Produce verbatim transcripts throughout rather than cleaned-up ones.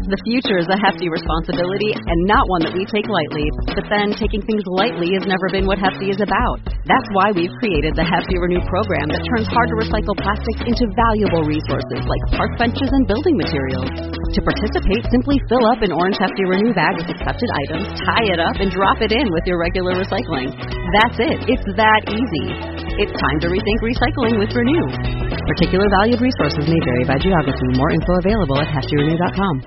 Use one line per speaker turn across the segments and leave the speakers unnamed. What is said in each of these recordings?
The future is a hefty responsibility and not one that we take lightly. But then, taking things lightly has never been what Hefty is about. That's why we've created the Hefty Renew program that turns hard-to-recycle plastics into valuable resources like park benches and building materials. To participate, simply fill up an orange Hefty Renew bag with accepted items, tie it up, and drop it in with your regular recycling. That's it. It's that easy. It's time to rethink recycling with Renew. Particular valued resources may vary by geography. More info available at hefty renew dot com.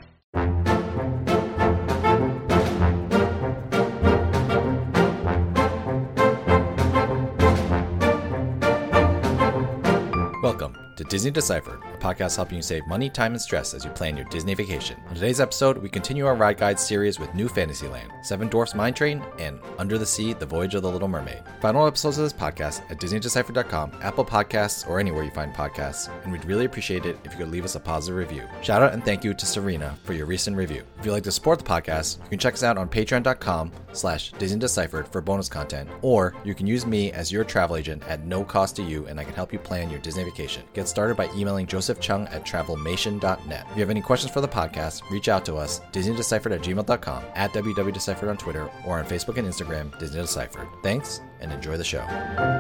Welcome to Disney Deciphered, a podcast helping you save money, time, and stress as you plan your Disney vacation. On today's episode, we continue our ride guide series with New Fantasyland, Seven Dwarfs Mine Train, and Under the Sea, The Voyage of the Little Mermaid. Find all episodes of this podcast at disney deciphered dot com, Apple Podcasts, or anywhere you find podcasts, and we'd really appreciate it if you could leave us a positive review. Shout out and thank you to Serena for your recent review. If you'd like to support the podcast, you can check us out on patreon dot com slash Disney Deciphered for bonus content, or you can use me as your travel agent at no cost to you, and I can help you plan your Disney vacation. Get started by emailing Joseph Chung at travelmation dot net. If you have any questions for the podcast, reach out to us, disney deciphered at gmail dot com, at w w deciphered on Twitter, or on Facebook and Instagram, Disney Deciphered. Thanks, and enjoy the show.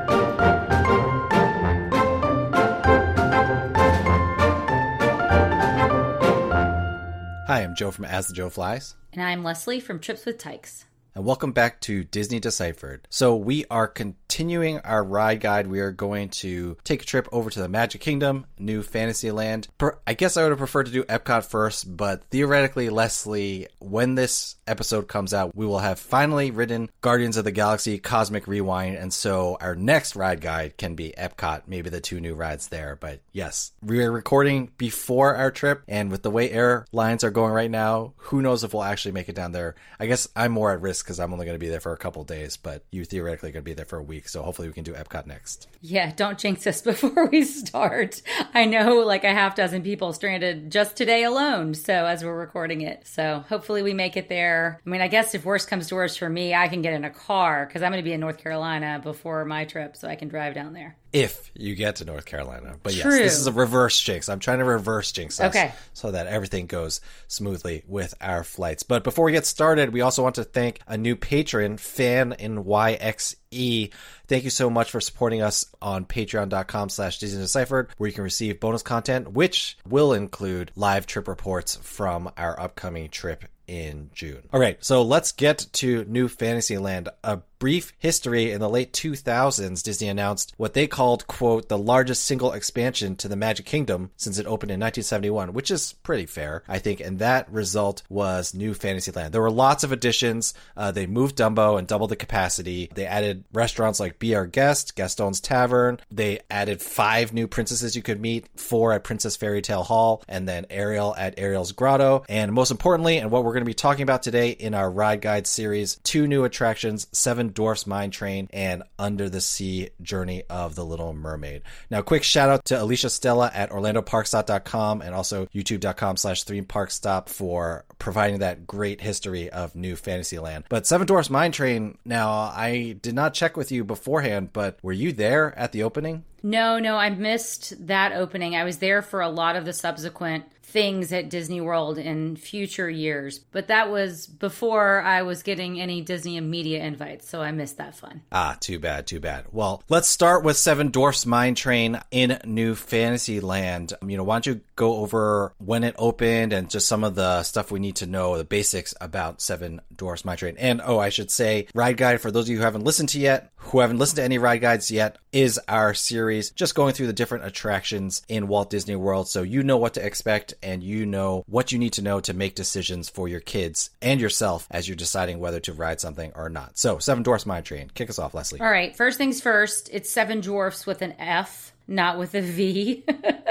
Hi, I'm Joe from As the Joe Flies.
And I'm Leslie from Trips with Tykes.
And welcome back to Disney Deciphered. So we are continuing our ride guide. We are going to take a trip over to the Magic Kingdom, New Fantasyland. Per- I guess I would have preferred to do Epcot first, but theoretically, Leslie, when this episode comes out, we will have finally ridden Guardians of the Galaxy Cosmic Rewind, and so our next ride guide can be Epcot, maybe the two new rides there. But yes, we are recording before our trip, and with the way airlines are going right now, who knows if we'll actually make it down there. I guess I'm more at risk because I'm only going to be there for a couple of days, but you theoretically going to be there for a week, so hopefully we can do Epcot next.
Yeah, don't jinx us before we start. I know like a half dozen people stranded just today alone, so as we're recording it. So hopefully we make it there. I mean, I guess if worst comes to worst for me, I can get in a car because I'm going to be in North Carolina before my trip, so I can drive down there.
If you get to North Carolina. But
True.
Yes, this is a reverse jinx. I'm trying to reverse jinx us
okay.
so that everything goes smoothly with our flights. But before we get started, we also want to thank a new patron, Fan in Y X E. Thank you so much for supporting us on patreon dot com slash Disney Deciphered, where you can receive bonus content, which will include live trip reports from our upcoming trip in June. All right, so let's get to New Fantasyland. A brief history: in the late two thousands, Disney announced what they called, quote, the largest single expansion to the Magic Kingdom since it opened in nineteen seventy-one, which is pretty fair, I think, and that result was New Fantasyland. There were lots of additions. Uh, they moved Dumbo and doubled the capacity. They added restaurants like Be Our Guest, Gaston's Tavern. They added five new princesses you could meet, four at Princess Fairy Tale Hall, and then Ariel at Ariel's Grotto. And most importantly, and what we're going to be talking about today in our Ride Guide series, two new attractions, Seven Dwarfs Mine Train and Under the Sea, Journey of the Little Mermaid. Now, quick shout out to Alicia Stella at orlando park stop dot com and also youtube dot com slash theme park stop for providing that great history of New Fantasyland. But Seven Dwarfs Mine Train, now, I did not check with you beforehand, but were you there at the opening?
No, no, I missed that opening. I was there for a lot of the subsequent things at Disney World in future years, but that was before I was getting any Disney media invites, so I missed that fun.
Ah, too bad, too bad. Well, let's start with Seven Dwarfs Mine Train in New Fantasyland. You know, why don't you go over when it opened and just some of the stuff we need to know, the basics about Seven Dwarfs Mine Train. And, oh, I should say, Ride Guide, for those of you who haven't listened to yet, who haven't listened to any Ride Guides yet, is our series just going through the different attractions in Walt Disney World, so you know what to expect and you know what you need to know to make decisions for your kids and yourself as you're deciding whether to ride something or not. So, Seven Dwarfs Mine Train. Kick us off, Leslie.
All right. First things first, it's Seven Dwarfs with an F, not with a V.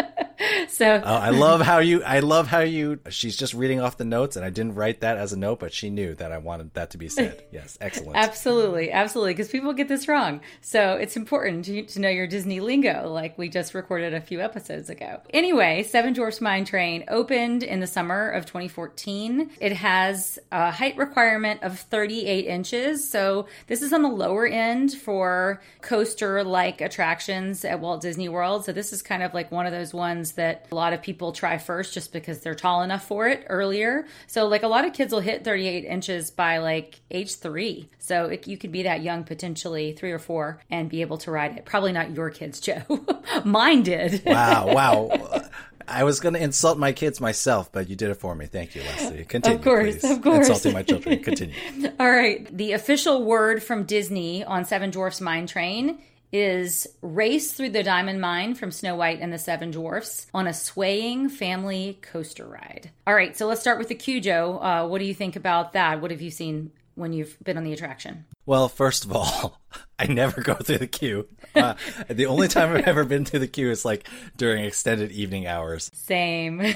So
uh, I love how you, I love how you, she's just reading off the notes, and I didn't write that as a note, but she knew that I wanted that to be said. Yes, excellent.
Absolutely, absolutely, because people get this wrong. So it's important to, to know your Disney lingo, like we just recorded a few episodes ago. Anyway, Seven Dwarfs Mine Train opened in the summer of twenty fourteen. It has a height requirement of thirty-eight inches, so this is on the lower end for coaster-like attractions at Walt Disney World. So this is kind of like one of those ones ones that a lot of people try first just because they're tall enough for it earlier. So like a lot of kids will hit thirty-eight inches by like age three. So it, you could be that young, potentially three or four, and be able to ride it. Probably not your kids, Joe. Mine did.
Wow, wow. I was going to insult my kids myself, but you did it for me. Thank you, Leslie. Continue,
Of course,
please.
of course.
Insulting my children. Continue.
All right. The official word from Disney on Seven Dwarfs Mine Train is race through the diamond mine from Snow White and the Seven Dwarfs on a swaying family coaster ride. All right. So let's start with the queue, Joe. Uh, what do you think about that? What have you seen when you've been on the attraction?
Well, first of all, I never go through the queue. Uh, the only time I've ever been through the queue is like during extended evening hours.
Same.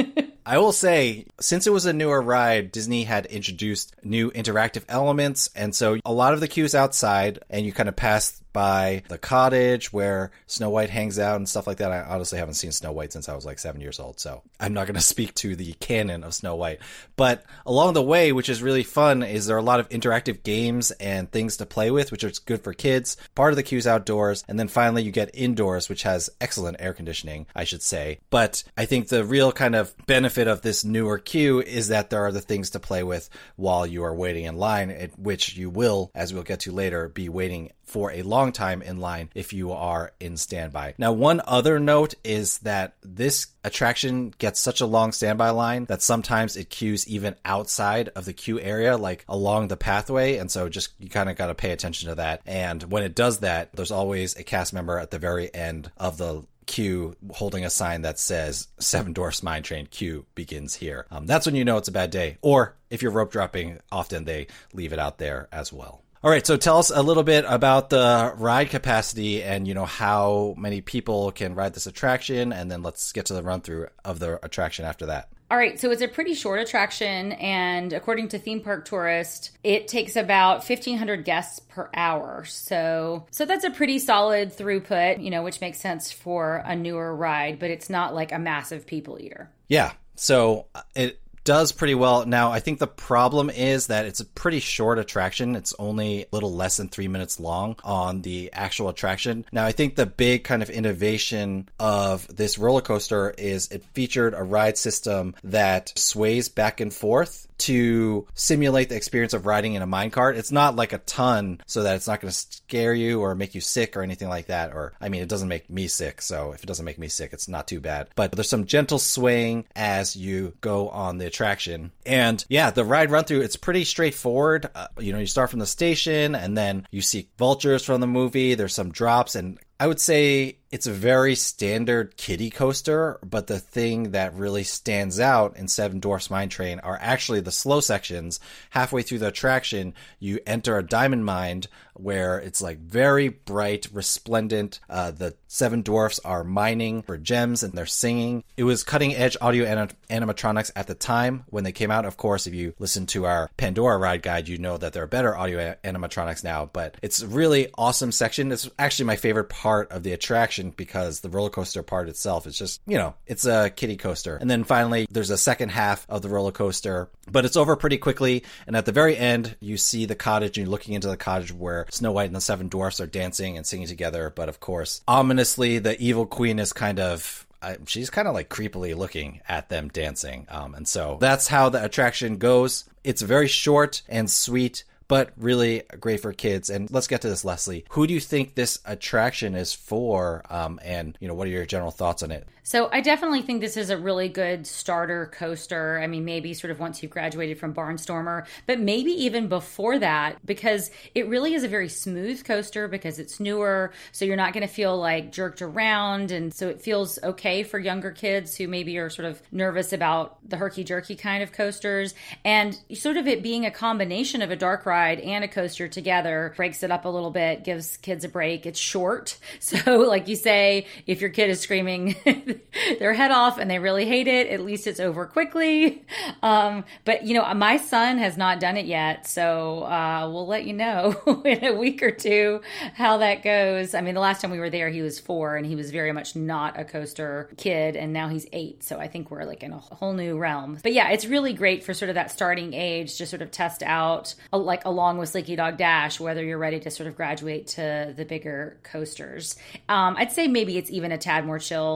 I will say, since it was a newer ride, Disney had introduced new interactive elements. And so a lot of the queues outside, and you kind of pass by the cottage where Snow White hangs out and stuff like that. I honestly haven't seen Snow White since I was like seven years old, so I'm not going to speak to the canon of Snow White. But along the way, which is really fun, is there are a lot of interactive games and things to play with, which is good for kids. Part of the queue's outdoors, and then finally you get indoors, which has excellent air conditioning, I should say. But I think the real kind of benefit of this newer queue is that there are the things to play with while you are waiting in line, at which you will, as we'll get to later, be waiting for a long time in line if you are in standby. Now, one other note is that this attraction gets such a long standby line that sometimes it queues even outside of the queue area, like along the pathway. And so just you kind of got to pay attention to that. And when it does that, there's always a cast member at the very end of the queue holding a sign that says Seven Dwarfs Mine Train queue begins here. Um, that's when you know it's a bad day. Or if you're rope dropping, often they leave it out there as well. All right, so tell us a little bit about the ride capacity and, you know, how many people can ride this attraction, and then let's get to the run through of the attraction after that.
All right, so it's a pretty short attraction, and according to Theme Park Tourist, it takes about fifteen hundred guests per hour. So so that's a pretty solid throughput, you know, which makes sense for a newer ride, but it's not like a massive people eater.
Yeah, so it does pretty well. Now, I think the problem is that it's a pretty short attraction. It's only a little less than three minutes long on the actual attraction. Now, I think the big kind of innovation of this roller coaster is it featured a ride system that sways back and forth to simulate the experience of riding in a minecart. It's not like a ton so that it's not going to scare you or make you sick or anything like that. Or, I mean, it doesn't make me sick. So if it doesn't make me sick, it's not too bad. But there's some gentle swaying as you go on the attraction. And yeah, the ride run through, it's pretty straightforward. Uh, you know, you start from the station and then you see vultures from the movie. There's some drops, and I would say it's a very standard kiddie coaster, but the thing that really stands out in Seven Dwarfs Mine Train are actually the slow sections. Halfway through the attraction, you enter a diamond mine where it's like very bright, resplendent. Uh, the seven dwarfs are mining for gems and they're singing. It was cutting edge audio anim- animatronics at the time when they came out. Of course, if you listen to our Pandora ride guide, you know that there are better audio a- animatronics now, but it's a really awesome section. It's actually my favorite part of the attraction because the roller coaster part itself is just, you know, it's a kiddie coaster. And then finally, there's a second half of the roller coaster, but it's over pretty quickly. And at the very end, you see the cottage and you're looking into the cottage where Snow White and the seven dwarfs are dancing and singing together. But of course, ominously, the evil queen is kind of I, she's kind of like creepily looking at them dancing. Um, and so that's how the attraction goes. It's very short and sweet, but really great for kids. And let's get to this, Leslie. Who do you think this attraction is for? Um, and, you know, what are your general thoughts on it?
So I definitely think this is a really good starter coaster. I mean, maybe sort of once you've graduated from Barnstormer, but maybe even before that, because it really is a very smooth coaster because it's newer. So you're not going to feel like jerked around. And so it feels okay for younger kids who maybe are sort of nervous about the herky-jerky kind of coasters. And sort of it being a combination of a dark ride and a coaster together breaks it up a little bit, gives kids a break. It's short. So like you say, if your kid is screaming their head off and they really hate it, at least it's over quickly. Um, but, you know, my son has not done it yet. So uh, we'll let you know in a week or two how that goes. I mean, the last time we were there, he was four and he was very much not a coaster kid. And now he's eight. So I think we're like in a whole new realm. But yeah, it's really great for sort of that starting age to sort of test out, like along with Slinky Dog Dash, whether you're ready to sort of graduate to the bigger coasters. Um, I'd say maybe it's even a tad more chill than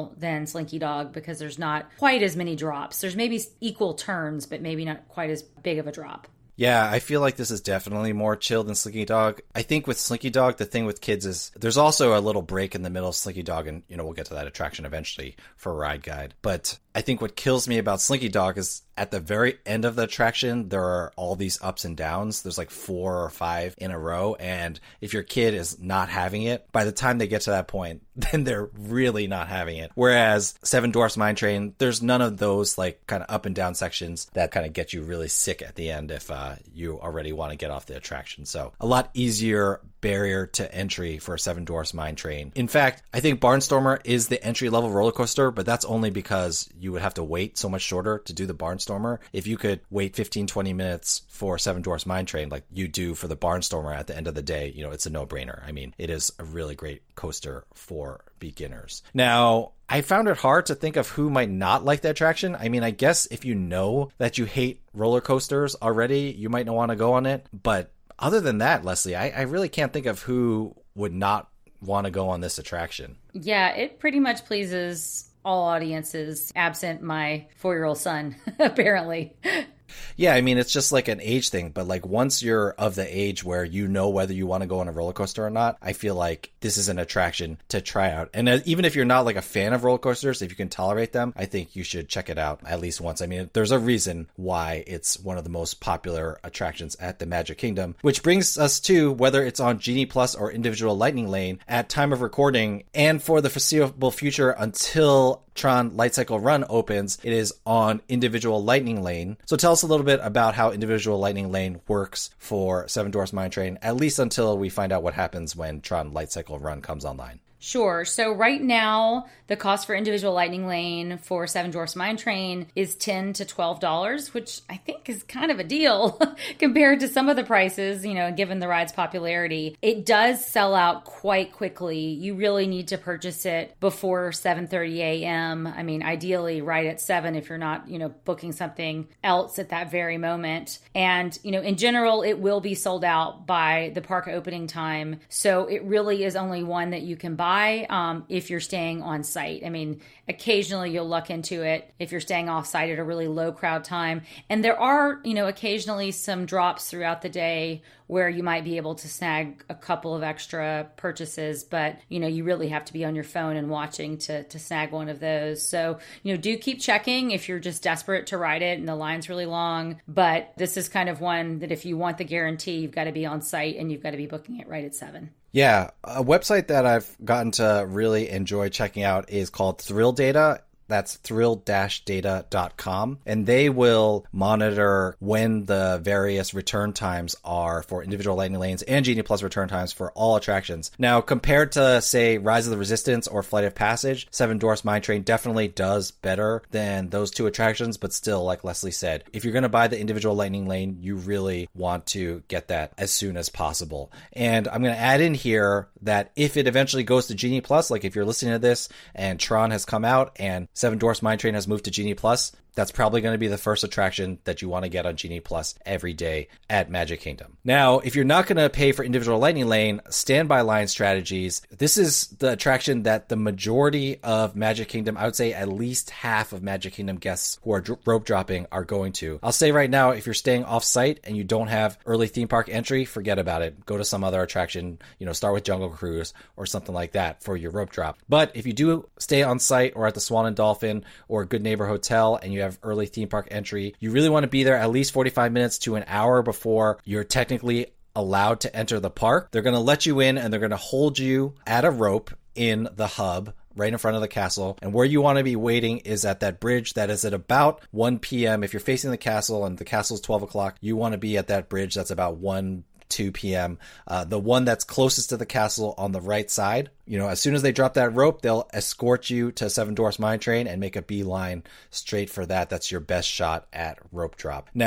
recommend Slinky Dog because there's not quite as many drops. There's maybe equal turns, but maybe not quite as big of a drop.
Yeah, I feel like this is definitely more chill than Slinky Dog. I think with Slinky Dog, the thing with kids is there's also a little break in the middle of Slinky Dog, and, you know, we'll get to that attraction eventually for Ride Guide. But I think what kills me about Slinky Dog is at the very end of the attraction, there are all these ups and downs. There's like four or five in a row. And if your kid is not having it, by the time they get to that point, then they're really not having it. Whereas Seven Dwarfs Mine Train, there's none of those like kind of up and down sections that kind of get you really sick at the end if uh, you already want to get off the attraction. So a lot easier barrier to entry for Seven Dwarfs Mine Train. In fact, I think Barnstormer is the entry level roller coaster, but that's only because you would have to wait so much shorter to do the Barnstormer. If you could wait fifteen, twenty minutes for Seven Dwarfs Mine Train like you do for the Barnstormer at the end of the day, you know, it's a no-brainer. I mean, it is a really great coaster for beginners. Now, I found it hard to think of who might not like the attraction. I mean, I guess if you know that you hate roller coasters already, you might not want to go on it. But other than that, Leslie, I, I really can't think of who would not want to go on this attraction.
Yeah, it pretty much pleases all audiences, absent my four-year-old son, apparently.
Yeah, I mean, it's just like an age thing, but like once you're of the age where you know whether you want to go on a roller coaster or not, I feel like this is an attraction to try out. And even if you're not like a fan of roller coasters, if you can tolerate them, I think you should check it out at least once. I mean, there's a reason why it's one of the most popular attractions at the Magic Kingdom, which brings us to whether it's on Genie Plus or individual Lightning Lane at time of recording and for the foreseeable future until Tron Light Cycle Run opens, it is on individual Lightning Lane. So tell us a little bit about how individual Lightning Lane works for Seven Dwarfs Mine Train, at least until we find out what happens when Tron Light Cycle Run comes online.
Sure. So right now, the cost for individual Lightning Lane for Seven Dwarfs Mine Train is ten to twelve dollars, which I think is kind of a deal compared to some of the prices, you know, given the ride's popularity. It does sell out quite quickly. You really need to purchase it before seven thirty a.m. I mean, ideally right at seven if you're not, you know, booking something else at that very moment. And, you know, in general, it will be sold out by the park opening time. So it really is only one that you can buy Um, if you're staying on site. I mean, occasionally you'll luck into it if you're staying off site at a really low crowd time. And there are, you know, occasionally some drops throughout the day where you might be able to snag a couple of extra purchases, but, you know, you really have to be on your phone and watching to, to snag one of those. So, you know, do keep checking if you're just desperate to ride it and the line's really long. But this is kind of one that if you want the guarantee, you've got to be on site and you've got to be booking it right at seven.
Yeah, a website that I've gotten to really enjoy checking out is called Thrill Data. That's thrill dash data dot com. And they will monitor when the various return times are for individual Lightning Lanes and Genie Plus return times for all attractions. Now, compared to, say, Rise of the Resistance or Flight of Passage, Seven Dwarfs Mine Train definitely does better than those two attractions. But still, like Leslie said, if you're going to buy the individual Lightning Lane, you really want to get that as soon as possible. And I'm going to add in here that if it eventually goes to Genie Plus, like if you're listening to this and Tron has come out and Seven Dwarfs Mine Train has moved to Genie Plus, that's probably going to be the first attraction that you want to get on Genie Plus every day at Magic Kingdom. Now, if you're not going to pay for individual Lightning Lane, Standby Line Strategies, this is the attraction that the majority of Magic Kingdom, I would say at least half of Magic Kingdom guests who are dr- rope dropping are going to. I'll say right now, if you're staying off site and you don't have early theme park entry, forget about it. Go to some other attraction, you know, start with Jungle Cruise or something like that for your rope drop. But if you do stay on site or at the Swan and Dolphin or Good Neighbor Hotel and you have early theme park entry, you really want to be there at least forty-five minutes to an hour before you're technically allowed to enter the park. They're going to let you in and they're going to hold you at a rope in the hub right in front of the castle. And where you want to be waiting is at that bridge that is at about one p.m. If you're facing the castle and the castle is twelve o'clock, you want to be at that bridge that's about one two p.m. Uh, the one that's closest to the castle on the right side. You know, as soon as they drop that rope, they'll escort you to Seven Dwarfs Mine Train and make a beeline straight for that. That's your best shot at rope drop. Now,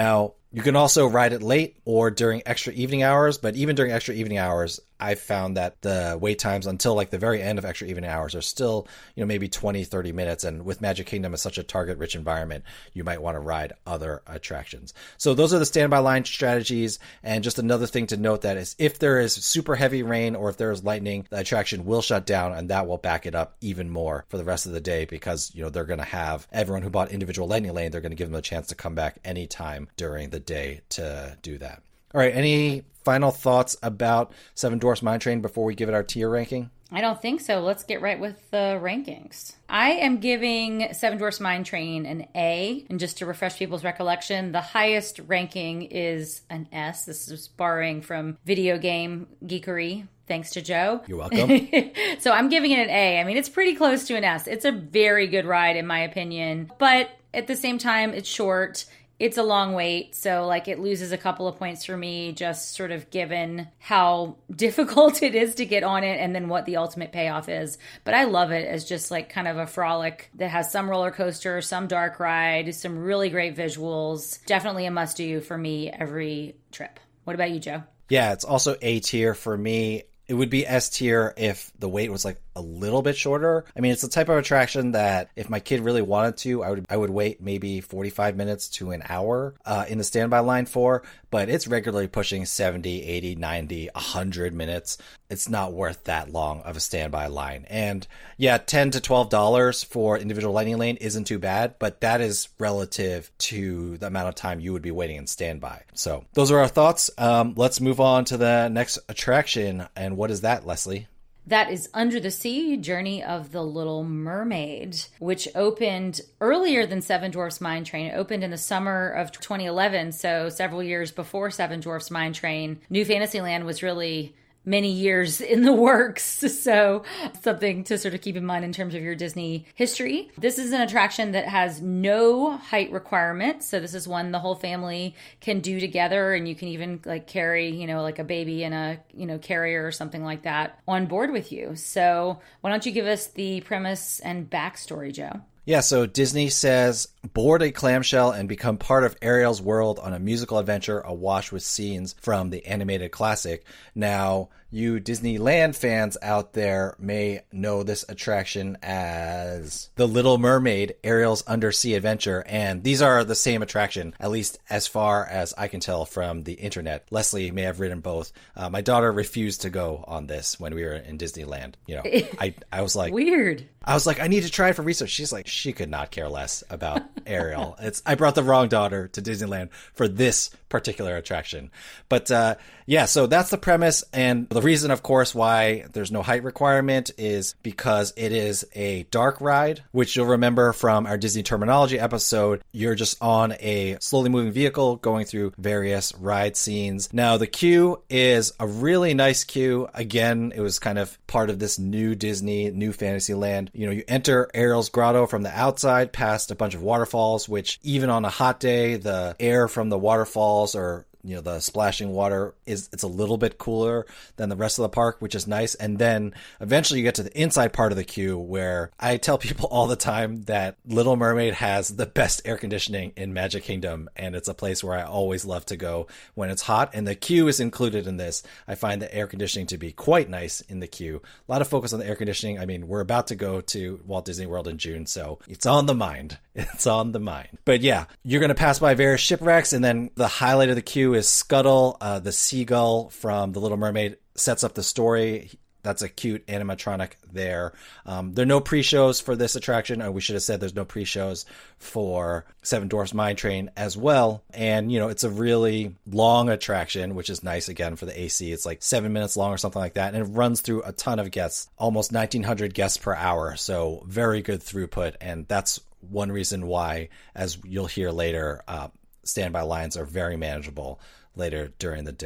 You can also ride it late or during extra evening hours, but even during extra evening hours, I found that the wait times until like the very end of extra evening hours are still, you know, maybe twenty, thirty minutes. And with Magic Kingdom as such a target rich environment, you might want to ride other attractions. So those are the standby line strategies. And just another thing to note that is if there is super heavy rain or if there is lightning, the attraction will shut down, and that will back it up even more for the rest of the day because, you know, they're going to have everyone who bought individual lightning lane, they're going to give them a chance to come back anytime during the day to do that. All right, any final thoughts about Seven Dwarfs Mine Train before we give it our tier ranking?
I don't think so. Let's get right with the rankings. I am giving Seven Dwarfs Mine Train an A. And just to refresh people's recollection, the highest ranking is an S. This is borrowing from video game geekery. Thanks to Joe.
You're welcome.
So I'm giving it an A. I mean, it's pretty close to an S. It's a very good ride, in my opinion. But at the same time, it's short. It's a long wait, so like it loses a couple of points for me, just sort of given how difficult it is to get on it and then what the ultimate payoff is. But I love it as just like kind of a frolic that has some roller coaster, some dark ride, some really great visuals. Definitely a must-do for me every trip. What about you, Joe?
Yeah, it's also A tier for me. It would be S tier if the wait was like a little bit shorter. I mean, it's the type of attraction that if my kid really wanted to, I would I would wait maybe forty-five minutes to an hour uh, in the standby line for, but it's regularly pushing seventy, eighty, ninety, one hundred minutes. It's not worth that long of a standby line. And yeah, ten to twelve dollars for individual lightning lane isn't too bad, but that is relative to the amount of time you would be waiting in standby. So those are our thoughts. Um, let's move on to the next attraction. And what is that, Leslie?
That is Under the Sea, Journey of the Little Mermaid, which opened earlier than Seven Dwarfs Mine Train. It opened in the summer of twenty eleven, so several years before Seven Dwarfs Mine Train. New Fantasyland was really many years in the works, so something to sort of keep in mind in terms of your Disney history. This is an attraction that has no height requirement, so this is one the whole family can do together, and you can even like carry, you know, like a baby in a, you know, carrier or something like that on board with you. So why don't you give us the premise and backstory, Joe?
Yeah, so Disney says, board a clamshell and become part of Ariel's world on a musical adventure awash with scenes from the animated classic. Now, you Disneyland fans out there may know this attraction as The Little Mermaid, Ariel's Undersea Adventure, and these are the same attraction, at least as far as I can tell from the internet. Leslie may have ridden both. Uh, my daughter refused to go on this when we were in Disneyland. You know, I, I was like...
Weird.
I was like, I need to try it for research. She's like, she could not care less about Ariel. It's I brought the wrong daughter to Disneyland for this particular attraction. But uh, yeah, so that's the premise. And the reason, of course, why there's no height requirement is because it is a dark ride, which you'll remember from our Disney terminology episode. You're just on a slowly moving vehicle going through various ride scenes. Now, the queue is a really nice queue. Again, it was kind of part of this new Disney, new Fantasyland. You know, you enter Ariel's Grotto from the outside past a bunch of waterfalls, which even on a hot day, the air from the waterfalls or you know, the splashing water is, it's a little bit cooler than the rest of the park, which is nice. And then eventually you get to the inside part of the queue where I tell people all the time that Little Mermaid has the best air conditioning in Magic Kingdom. And it's a place where I always love to go when it's hot. And the queue is included in this. I find the air conditioning to be quite nice in the queue. A lot of focus on the air conditioning. I mean, we're about to go to Walt Disney World in June, so it's on the mind. It's on the mind. But yeah, you're going to pass by various shipwrecks, and then the highlight of the queue is Scuttle, uh, the seagull from The Little Mermaid, sets up the story. That's a cute animatronic there. Um, there are no pre-shows for this attraction. Or we should have said there's no pre-shows for Seven Dwarfs Mine Train as well. And, you know, it's a really long attraction, which is nice, again, for the A C. It's like seven minutes long or something like that. And it runs through a ton of guests, almost nineteen hundred guests per hour. So very good throughput. And that's one reason why, as you'll hear later, uh, standby lines are very manageable later during the day.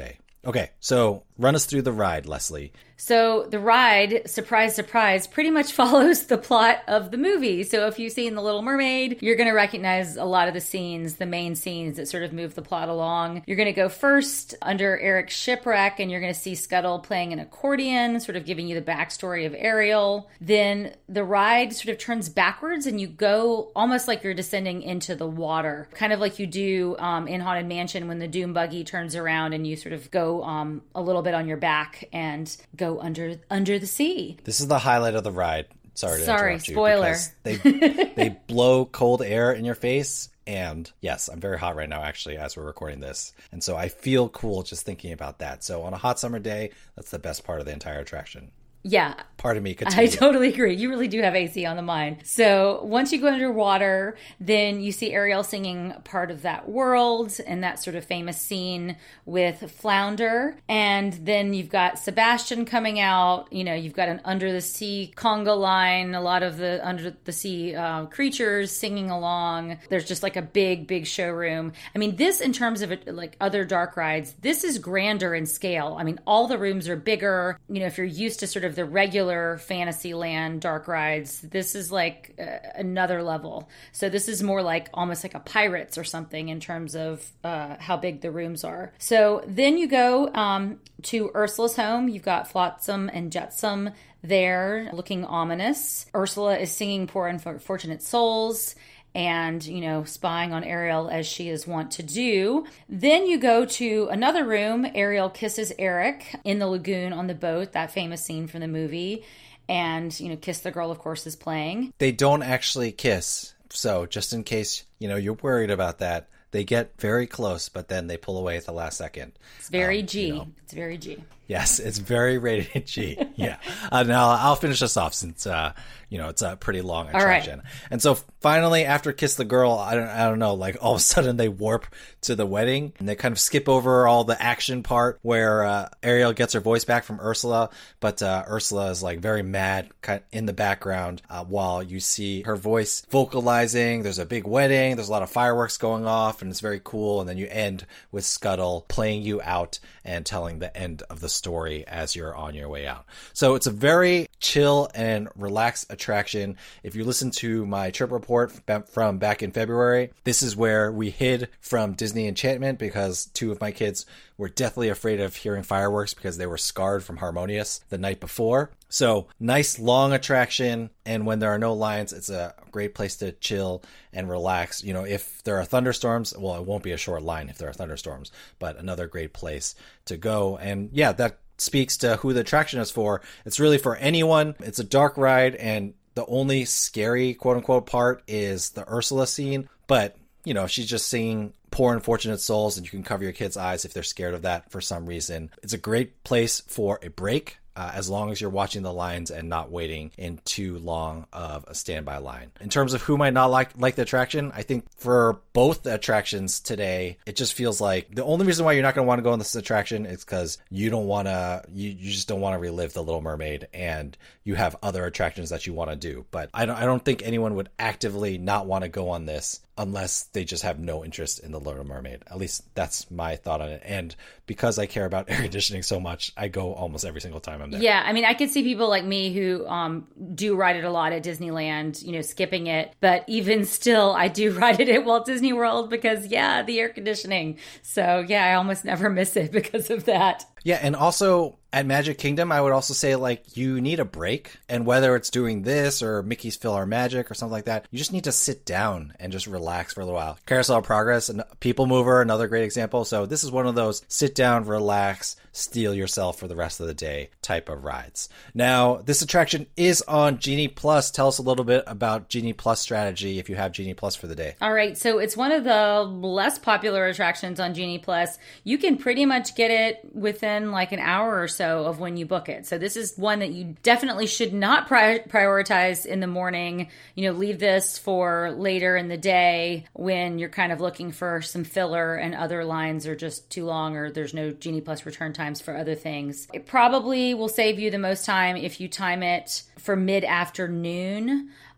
Okay, so run us through the ride, Leslie.
So the ride, surprise, surprise, pretty much follows the plot of the movie. So if you've seen The Little Mermaid, you're going to recognize a lot of the scenes, the main scenes that sort of move the plot along. You're going to go first under Eric's shipwreck, and you're going to see Scuttle playing an accordion, sort of giving you the backstory of Ariel. Then the ride sort of turns backwards, and you go almost like you're descending into the water, kind of like you do um, in Haunted Mansion when the Doom buggy turns around and you sort of go um, a little bit on your back and go under under the sea.
This is the highlight of the ride. Sorry to
Sorry,
interrupt you.
spoiler.
They, they blow cold air in your face. And yes, I'm very hot right now, actually, as we're recording this. And so I feel cool just thinking about that. So on a hot summer day, that's the best part of the entire attraction.
Yeah.
Pardon me, continue.
I totally agree. You really do have A C on the mind. So once you go underwater, then you see Ariel singing Part of That World and that sort of famous scene with Flounder. And then you've got Sebastian coming out. You know, you've got an under the sea conga line, a lot of the under the sea uh, creatures singing along. There's just like a big, big showroom. I mean, this in terms of it, like other dark rides, this is grander in scale. I mean, all the rooms are bigger. You know, if you're used to sort of the regular Fantasyland dark rides, this is like uh, another level. So this is more like almost like a Pirates or something in terms of uh, how big the rooms are. So then you go um, to Ursula's home. You've got Flotsam and Jetsam there looking ominous. Ursula is singing Poor Unfortunate Souls and, you know, spying on Ariel as she is wont to do. Then you go to another room. Ariel kisses Eric in the lagoon on the boat, that famous scene from the movie. And, you know, Kiss the Girl, of course, is playing.
They don't actually kiss. So just in case, you know, you're worried about that, they get very close, but then they pull away at the last second.
It's very um, G.
You know.
It's very G.
Yes, it's very rated G. Yeah. Uh, now I'll finish this off since, uh, you know, it's a pretty long attraction. Right. And so finally, after Kiss the Girl, I don't, I don't know, like all of a sudden they warp to the wedding and they kind of skip over all the action part where uh, Ariel gets her voice back from Ursula. But uh, Ursula is like very mad in the background uh, while you see her voice vocalizing. There's a big wedding. There's a lot of fireworks going off and it's very cool. And then you end with Scuttle playing you out and telling the end of the story as you're on your way out. So it's a very chill and relaxed attraction. If you listen to my trip report from back in February, this is where we hid from Disney Enchantment because two of my kids were deathly afraid of hearing fireworks because they were scarred from Harmonious the night before. So nice long attraction, and when there are no lines, it's a great place to chill and relax. You know, if there are thunderstorms, well, it won't be a short line if there are thunderstorms, but another great place to go. And yeah, that speaks to who the attraction is for. It's really for anyone. It's a dark ride, and the only scary quote unquote part is the Ursula scene, but you know, she's just singing Poor Unfortunate Souls, and you can cover your kids' eyes if they're scared of that for some reason. It's a great place for a break. Uh, as long as you're watching the lines and not waiting in too long of a standby line. In terms of who might not like like the attraction, I think for both the attractions today, it just feels like the only reason why you're not going to want to go on this attraction is because you don't want to, you, you just don't want to relive The Little Mermaid and you have other attractions that you want to do. But I don't, I don't think anyone would actively not want to go on this unless they just have no interest in The Little Mermaid. At least that's my thought on it. And because I care about air conditioning so much, I go almost every single time I'm there.
Yeah, I mean, I could see people like me who um, do ride it a lot at Disneyland, you know, skipping it. But even still, I do ride it at Walt Disney World because, yeah, the air conditioning. So, yeah, I almost never miss it because of that.
Yeah, and also at Magic Kingdom, I would also say, like, you need a break. And whether it's doing this or Mickey's PhilharMagic or something like that, you just need to sit down and just relax for a little while. Carousel of Progress and People Mover, another great example. So this is one of those sit down, relax, steal yourself for the rest of the day type of rides. Now, this attraction is on Genie Plus. Tell us a little bit about Genie Plus strategy if you have Genie Plus for the day.
All right, so it's one of the less popular attractions on Genie Plus. You can pretty much get it within like an hour or so of when you book it. So this is one that you definitely should not pri- prioritize in the morning. You know, leave this for later in the day when you're kind of looking for some filler and other lines are just too long or there's no Genie Plus return times for other things. It probably will save you the most time if you time it for mid-afternoon.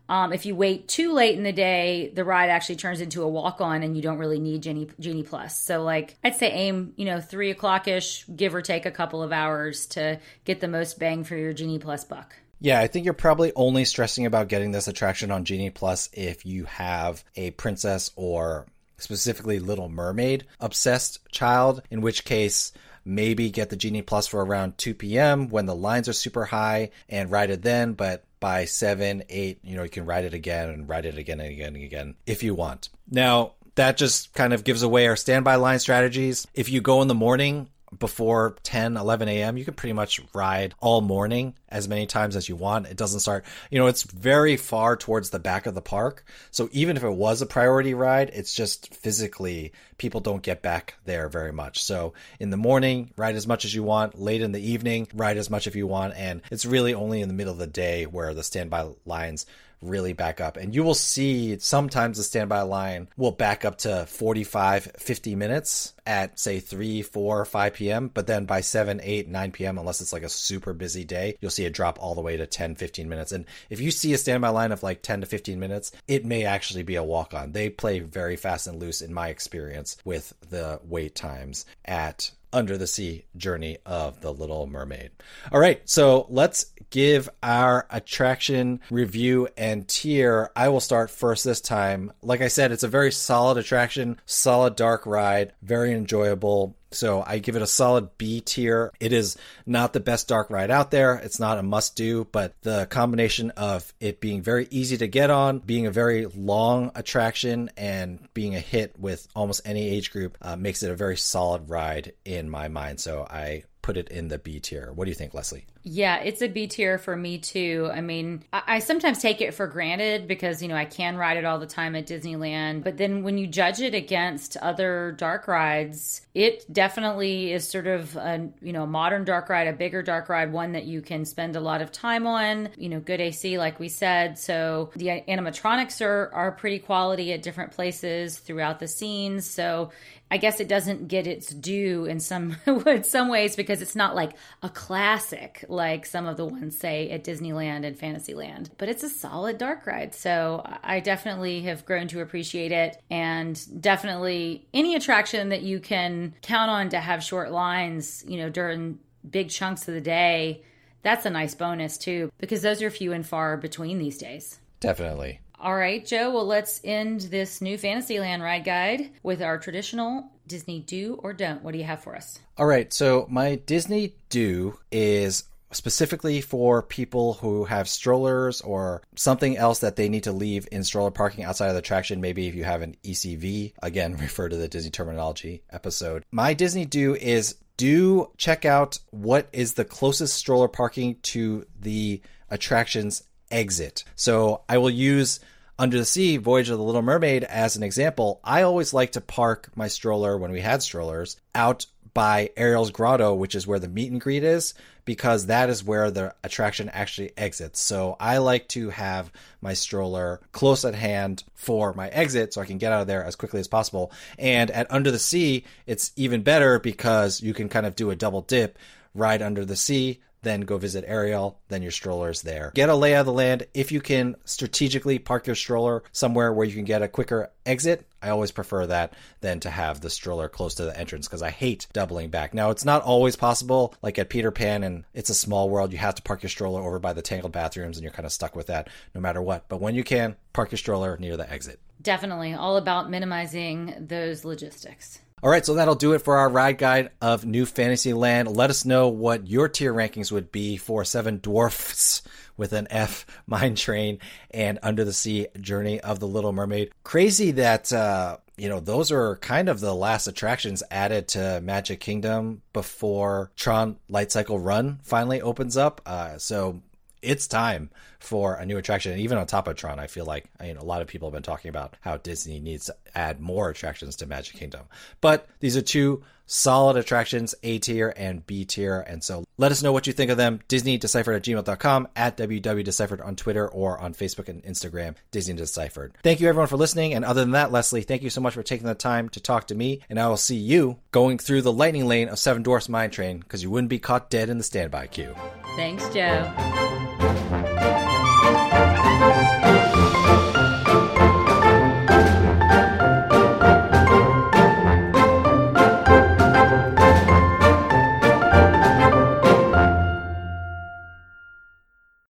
Um, if you wait too late in the day, the ride actually turns into a walk-on and you don't really need Genie, Genie Plus. So like I'd say aim, you know, three o'clock-ish, give or take a couple of hours to get the most bang for your Genie Plus buck.
Yeah, I think you're probably only stressing about getting this attraction on Genie Plus if you have a princess or specifically Little Mermaid obsessed child, in which case maybe get the Genie Plus for around two p.m. when the lines are super high and ride it then, but by seven, eight, you know, you can ride it again and ride it again and again and again if you want. Now, that just kind of gives away our standby line strategies. If you go in the morning before ten, eleven a.m., you can pretty much ride all morning as many times as you want. It doesn't start, you know, it's very far towards the back of the park. So even if it was a priority ride, it's just physically people don't get back there very much. So in the morning, ride as much as you want. Late in the evening, ride as much if you want. And it's really only in the middle of the day where the standby lines really back up. And you will see sometimes the standby line will back up to forty-five, fifty minutes at say three, four, five p.m. But then by seven, eight, nine p.m., unless it's like a super busy day, you'll see it drop all the way to ten, fifteen minutes. And if you see a standby line of like ten to fifteen minutes, it may actually be a walk-on. They play very fast and loose in my experience with the wait times at Under the Sea Journey of the Little Mermaid. All right, so let's give our attraction review and tier. I will start first this time. Like I said, it's a very solid attraction, solid dark ride, very enjoyable. So I give it a solid B tier. It is not the best dark ride out there. It's not a must do, but the combination of it being very easy to get on, being a very long attraction, and being a hit with almost any age group uh, makes it a very solid ride in my mind. So I put it in the B tier. What do you think, Leslie?
Yeah, it's a B tier for me too. I mean, I, I sometimes take it for granted because, you know, I can ride it all the time at Disneyland. But then when you judge it against other dark rides, it definitely is sort of a, you know, a modern dark ride, a bigger dark ride, one that you can spend a lot of time on, you know, good A C, like we said. So the animatronics are, are pretty quality at different places throughout the scenes. So I guess it doesn't get its due in some in some ways because it's not like a classic like some of the ones, say, at Disneyland and Fantasyland. But it's a solid dark ride. So I definitely have grown to appreciate it. And definitely any attraction that you can count on to have short lines, you know, during big chunks of the day, that's a nice bonus too, because those are few and far between these days.
Definitely.
All right, Joe. Well, let's end this new Fantasyland ride guide with our traditional Disney do or don't. What do you have for us?
All right. So my Disney do is specifically for people who have strollers or something else that they need to leave in stroller parking outside of the attraction. Maybe if you have an E C V, again, refer to the Disney Terminology episode. My Disney do is do check out what is the closest stroller parking to the attraction's exit. So I will use Under the Sea, Voyage of the Little Mermaid as an example. I always like to park my stroller, when we had strollers, out by Ariel's Grotto, which is where the meet and greet is, because that is where the attraction actually exits. So I like to have my stroller close at hand for my exit so I can get out of there as quickly as possible. And at Under the Sea, it's even better because you can kind of do a double dip, ride Under the Sea, then go visit Ariel, then your stroller's there. Get a lay of the land. If you can strategically park your stroller somewhere where you can get a quicker exit, I always prefer that than to have the stroller close to the entrance because I hate doubling back. Now, it's not always possible. Like at Peter Pan and It's a Small World, you have to park your stroller over by the tangled bathrooms and you're kind of stuck with that no matter what. But when you can, park your stroller near the exit.
Definitely. All about minimizing those logistics.
All right, so that'll do it for our ride guide of New Fantasyland. Let us know what your tier rankings would be for Seven Dwarfs with an F, Mine Train, and Under the Sea Journey of the Little Mermaid. Crazy that, uh, you know, those are kind of the last attractions added to Magic Kingdom before Tron Light Cycle Run finally opens up. Uh, so it's time for a new attraction. And even on top of Tron, I feel like, I mean, a lot of people have been talking about how Disney needs to add more attractions to Magic Kingdom. But these are two solid attractions, A tier and B tier. And so let us know what you think of them. Disney Deciphered at gmail dot com, at W W Deciphered on Twitter, or on Facebook and Instagram, Disney Deciphered. Thank you everyone for listening. And other than that, Leslie, thank you so much for taking the time to talk to me. And I will see you going through the lightning lane of Seven Dwarfs Mine Train because you wouldn't be caught dead in the standby queue.
Thanks, Joe.